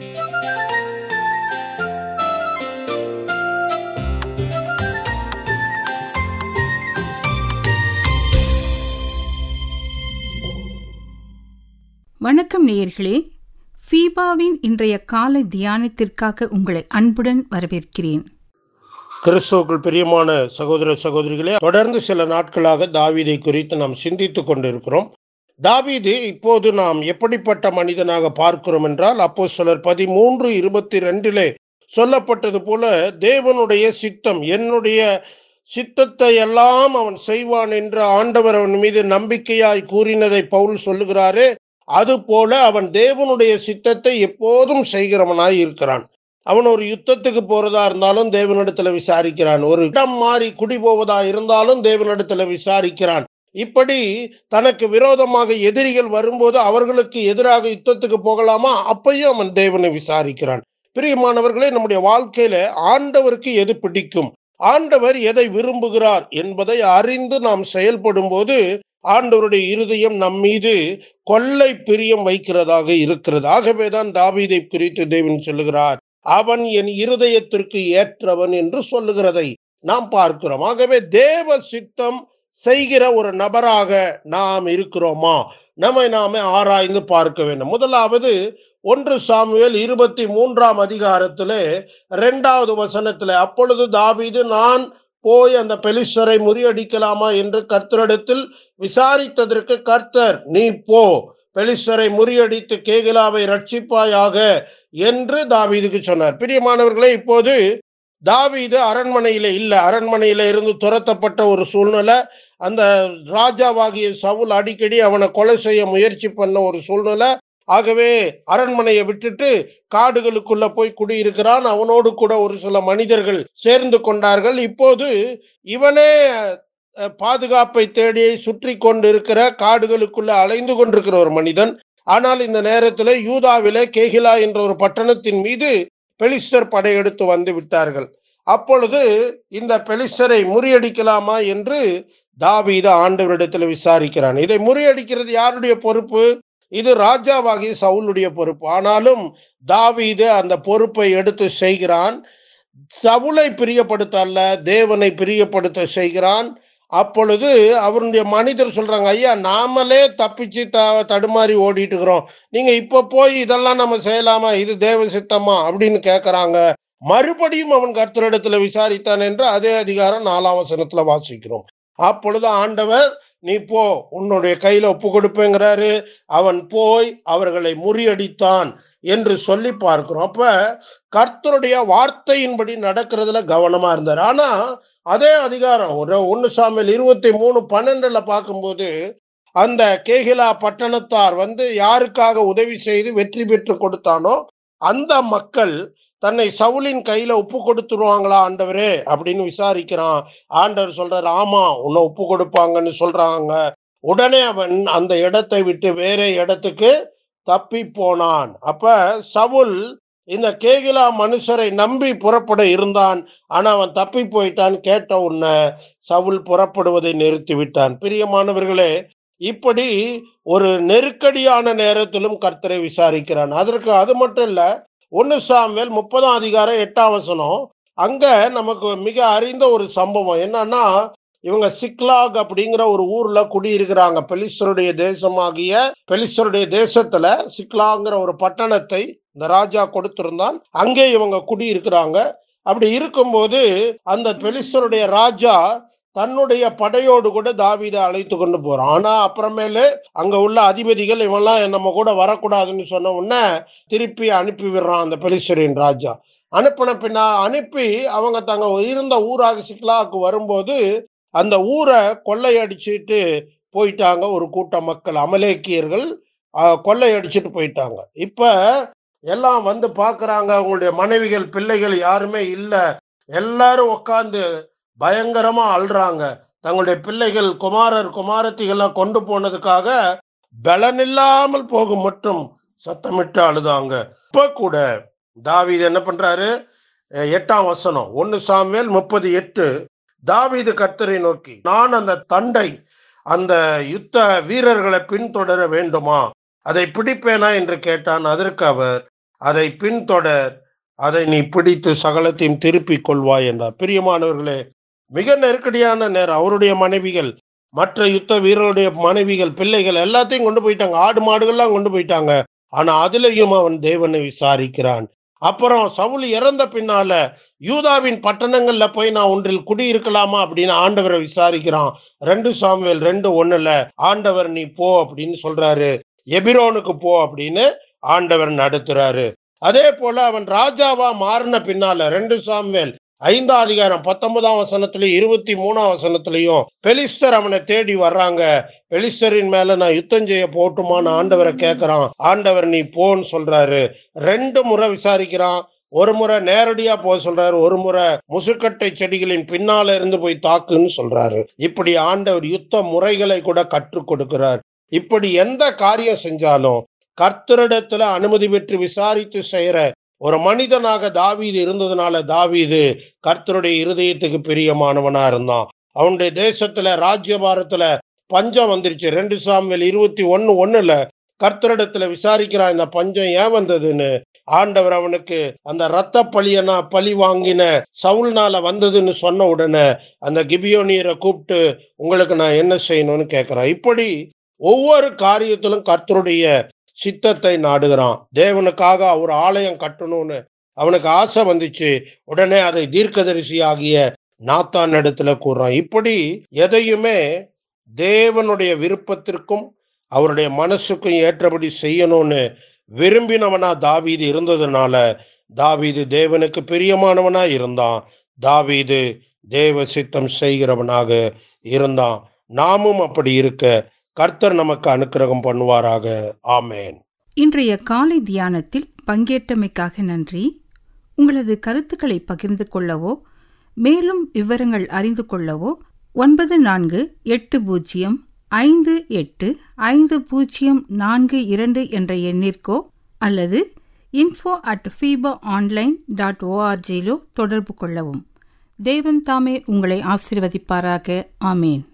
வணக்கம் நேயர்களே, ஃபீபாவின் இன்றைய காலை தியானத்திற்காக உங்களை அன்புடன் வரவேற்கிறேன். கிறிஸ்துவுக்குள் பிரியமான சகோதர சகோதரிகளே, தொடர்ந்து சில நாட்களாக தாவீதை குறித்து நாம் சிந்தித்து கொண்டிருக்கிறோம். தாவீது இப்போது நாம் எப்படிப்பட்ட மனிதனாக பார்க்கிறோம் என்றால், அப்போஸ்தலர் 13:22 சொல்லப்பட்டது போல தேவனுடைய சித்தம், என்னுடைய சித்தத்தை எல்லாம் அவன் செய்வான் என்று ஆண்டவர் அவன் மீது நம்பிக்கையாய் கூறினதை பவுல் சொல்லுகிறாரே, அதுபோல அவன் தேவனுடைய சித்தத்தை எப்போதும் செய்கிறவனாய் இருக்கிறான். அவன் ஒரு யுத்தத்துக்கு போறதா இருந்தாலும் தேவனிடத்துல விசாரிக்கிறான். ஒரு இடம் மாறி குடி போவதா இருந்தாலும் தேவனிடத்துல விசாரிக்கிறான். இப்படி தனக்கு விரோதமாக எதிரிகள் வரும்போது அவர்களுக்கு எதிராக யுத்தத்துக்கு போகலாமா, அப்பையும் அவன் தேவனை விசாரிக்கிறான். பிரியமானவர்களே, நம்முடைய வாழ்க்கையில ஆண்டவருக்கு எது பிடிக்கும், ஆண்டவர் எதை விரும்புகிறார் என்பதை அறிந்து நாம் செயல்படும் போது ஆண்டவருடைய இருதயம் நம் மீது கொள்ளை பிரியம் வைக்கிறதாக இருக்கிறது. ஆகவேதான் தாவீதை குறித்து தேவன் சொல்லுகிறார், அவன் என் இருதயத்திற்கு ஏற்றவன் என்று சொல்லுகிறதை நாம் பார்க்கிறோம். ஆகவே தேவ சித்தம் செய்கிற ஒரு நபராக நாம் இருக்கிறோமா, நம்மை நாமே ஆராய்ந்து பார்க்க வேண்டும். முதலாவது 1 சாமுவேல் 23 2வது வசனத்திலே, அப்பொழுது தாவீது, நான் போய் அந்த பெலிஸ்தரை முறியடிக்கலாமா என்று கர்த்தரிடத்தில் விசாரித்ததற்கு கர்த்தர், நீ போ, பெலிஸ்தரை முறியடித்து கேகிலாவை ரட்சிப்பாயாக என்று தாவீதுக்கு சொன்னார். பிரியமானவர்களே, இப்போது தாவீது அரண்மனையில இல்ல, அரண்மனையில இருந்து துரத்தப்பட்ட ஒரு சூழ்நிலை. அந்த ராஜாவாகிய சவுல் அடிக்கடி அவனை கொலை செய்ய முயற்சி பண்ண ஒரு சூழ்நிலை. ஆகவே அரண்மனையை விட்டுட்டு காடுகளுக்குள்ள போய் குடியிருக்கிறான். அவனோடு கூட ஒரு சில மனிதர்கள் சேர்ந்து கொண்டார்கள். இப்போது இவனே பாதுகாப்பை தேடி சுற்றி கொண்டிருக்கிற, காடுகளுக்குள்ள அலைந்து கொண்டிருக்கிற ஒரு மனிதன். ஆனால் இந்த நேரத்தில் யூதாவிலே கேகிலா என்ற ஒரு பட்டணத்தின் மீது பெலிஸ்தர் படையெடுத்து வந்து விட்டார்கள். அப்பொழுது இந்த பெலிஸ்தரை முறியடிக்கலாமா என்று தாவீது ஆண்டவரிடத்தில் விசாரிக்கிறான். இதை முறியடிக்கிறது யாருடைய பொறுப்பு? இது ராஜாவாகிய சவுலுடைய பொறுப்பு. ஆனாலும் தாவீது அந்த பொறுப்பை எடுத்து செய்கிறான். சவுலை பிரியப்படுத்த அல்ல, தேவனை பிரியப்படுத்த செய்கிறான். அப்பொழுது அவருடைய மனிதர் சொல்றாங்க, ஐயா, நாமளே தப்பிச்சு தடுமாறி ஓடிட்டு இருக்கிறோம், நீங்க இப்ப போய் இதெல்லாம் நம்ம செய்யலாமா, இது தேவ சித்தமா அப்படின்னு கேட்கறாங்க. மறுபடியும் அவன் கர்த்தரிடத்துல விசாரித்தான் என்று அதே அதிகாரம் 4ஆம் வசனத்துல வாசிக்கிறோம். அப்பொழுது ஆண்டவர், நீ போ, உன்னுடைய கையில ஒப்பு கொடுப்பேங்கிறாரு. அவன் போய் அவர்களை முறியடித்தான் என்று சொல்லி பார்க்கிறோம். அப்ப கர்த்தருடைய வார்த்தையின்படி நடக்கிறதுல கவனமா இருந்தார். ஆனா அதே அதிகாரம் 1 சாமுவேல் 23:12 பார்க்கும்போது, அந்த கேகிலா பட்டணத்தார் வந்து யாருக்காக உதவி செய்து வெற்றி பெற்று கொடுத்தானோ அந்த மக்கள் தன்னை சவுலின் கையில ஒப்பு கொடுத்துருவாங்களா ஆண்டவரே அப்படின்னு விசாரிக்கிறான். ஆண்டவர் சொல்றாரு, ஆமா, உன்னை ஒப்பு கொடுப்பாங்கன்னு சொல்றாங்க. உடனே அவன் அந்த இடத்தை விட்டு வேற இடத்துக்கு தப்பி போனான். அப்ப சவுல் இந்த கேகிலா மனுஷரை நம்பி புறப்பட இருந்தான். ஆனா அவன் தப்பி போயிட்டான். கேட்ட உடனே சவுல் புறப்படுவதை நிறுத்தி விட்டான். பிரியமானவர்களே, இப்படி ஒரு நெருக்கடியான நேரத்திலும் கர்த்தரை விசாரிக்கிறான். அதற்கு அது மட்டும் இல்ல, 1 சாமுவேல் 30:8 அங்க நமக்கு மிக அறிந்த ஒரு சம்பவம் என்னன்னா, இவங்க சிக்லாக் அப்படிங்கிற ஒரு ஊர்ல குடியிருக்கிறாங்க. பெலிஸ்தருடைய தேசமாகிய பெலிஸ்தருடைய தேசத்துல சிக்லாங்கிற ஒரு பட்டணத்தை இந்த ராஜா கொடுத்திருந்தான். அங்கே இவங்க குடியிருக்கிறாங்க. அப்படி இருக்கும்போது அந்த பெலிஸ்தருடைய ராஜா தன்னுடைய படையோடு கூட தாவீதை அழைத்து கொண்டு போறான். ஆனா அப்புறமேலு அங்க உள்ள அதிபதிகள், இவெல்லாம் நம்ம கூட வரக்கூடாதுன்னு சொன்ன உடனே திருப்பி அனுப்பி விடுறான் அந்த பெலிஸ்தரின் ராஜா. அனுப்பி அவங்க தங்க இருந்த ஊராக சிக்லாக்கு வரும்போது அந்த ஊரை கொள்ளையடிச்சிட்டு போயிட்டாங்க. ஒரு கூட்ட மக்கள், அமலேக்கியர்கள் கொள்ளையடிச்சிட்டு போயிட்டாங்க. இப்ப எல்லாம் வந்து பாக்குறாங்க, அவங்களுடைய மனைவிகள் பிள்ளைகள் யாருமே இல்ல. எல்லாரும் உட்கார்ந்து பயங்கரமா அழுறாங்க. தங்களுடைய பிள்ளைகள், குமாரர் குமாரத்திகளை கொண்டு போனதுக்காக பலனில்லாமல் போகும் மட்டும் சத்தமிட்டு அழுதாங்க. இப்ப கூட தாவீது என்ன பண்றாரு? 8ஆம் வசனம் 1 சாமுவேல் 30:8, தாவீது கர்த்தரை நோக்கி, நான் அந்த தண்டை, அந்த யுத்த வீரர்களை பின்தொடர வேண்டுமா, அதை பிடிப்பேனா என்று கேட்டான். அதற்கு அவர், அதை பின்தொடர், அதை நீ பிடித்து சகலத்தையும் திருப்பிக் கொள்வாய் என்றார். பிரியமானவர்களே, மிக நெருக்கடியான நேரம். அவருடைய மனைவிகள், மற்ற யுத்த வீரருடைய மனைவிகள், பிள்ளைகள் எல்லாத்தையும் கொண்டு போயிட்டாங்க. ஆடு மாடுகள்லாம் கொண்டு போயிட்டாங்க. ஆனா அதுலயும் அவன் தேவனை விசாரிக்கிறான். அப்புறம் சவுல் இறந்த பின்னால யூதாவின் பட்டணங்கள்ல போய் நான் ஒன்றில் குடியிருக்கலாமா அப்படின்னு ஆண்டவரை விசாரிக்கிறான். 2 சாமுவேல் 2:1 ஆண்டவர் நீ போ அப்படின்னு சொல்றாரு. எபிரோனுக்கு போ அப்படின்னு ஆண்டவர் நடத்துறாரு. அதே போல அவன் ராஜாவா மாறின பின்னால 2 சாமுவேல் 5:19 23 பெலிஸ்தர் அவனை தேடி வர்றாங்க. பெலிஸ்தரின் மேல நான் யுத்தம் செய்ய போட்டுமான்னு ஆண்டவரை கேட்கிறான். ஆண்டவர் நீ போன்னு சொல்றாரு. 2 முறை விசாரிக்கிறான். ஒரு முறை நேரடியா போக சொல்றாரு, ஒரு முறை முசுக்கட்டை செடிகளின் பின்னால இருந்து போய் தாக்குன்னு சொல்றாரு. இப்படி ஆண்டவர் யுத்த முறைகளை கூட கற்றுக் கொடுக்கிறார். இப்படி எந்த காரியம் செஞ்சாலும் கர்த்தரிடத்துல அனுமதி பெற்று விசாரித்து செய்யற ஒரு மனிதனாக தாவீது இருந்ததுனால தாவீது கர்த்தருடைய இருதயத்துக்கு பிரியமானவனா இருந்தான். அவனுடைய தேசத்துல ராஜ்யபாரத்துல பஞ்சம் வந்துருச்சு. 2 சாமுவேல் 21:1 கர்த்தரிடத்துல விசாரிக்கிறான், இந்த பஞ்சம் ஏன் வந்ததுன்னு. ஆண்டவர் அவனுக்கு அந்த இரத்த பழி வாங்கின சவுல்னால வந்ததுன்னு சொன்ன உடனே அந்த கிபியோனியரை கூப்பிட்டு உங்களுக்கு நான் என்ன செய்யணும்னு கேட்கிறான். இப்படி ஒவ்வொரு காரியத்திலும் கர்த்தருடைய சித்தத்தை நாடுகிறான். தேவனுக்காக ஒரு ஆலயம் கட்டணும்னு அவனுக்கு ஆசை வந்துச்சு. உடனே அதை தீர்க்கதரிசி ஆகிய நாத்தான் இடத்துல கூறான். இப்படி எதையுமே தேவனுடைய விருப்பத்திற்கும் அவருடைய மனசுக்கும் ஏற்றபடி செய்யணும்னு விரும்பினவனா தாவீது இருந்ததுனால தாவீது தேவனுக்கு பிரியமானவனா இருந்தான். தாவீது தேவ சித்தம் செய்கிறவனாக இருந்தான். நாமும் அப்படி இருக்க கர்த்தர் நமக்கு அனுக்கிரகம் பண்ணுவாராக. ஆமேன். இன்றைய காலை தியானத்தில் பங்கேற்றமைக்காக நன்றி. உங்களது கருத்துக்களை பகிர்ந்து கொள்ளவோ மேலும் விவரங்கள் அறிந்து கொள்ளவோ 9458585042 என்ற எண்ணிற்கோ அல்லது info@fibaonline.org தொடர்பு கொள்ளவும். தேவன் தாமே உங்களை ஆசீர்வதிப்பாராக. ஆமேன்.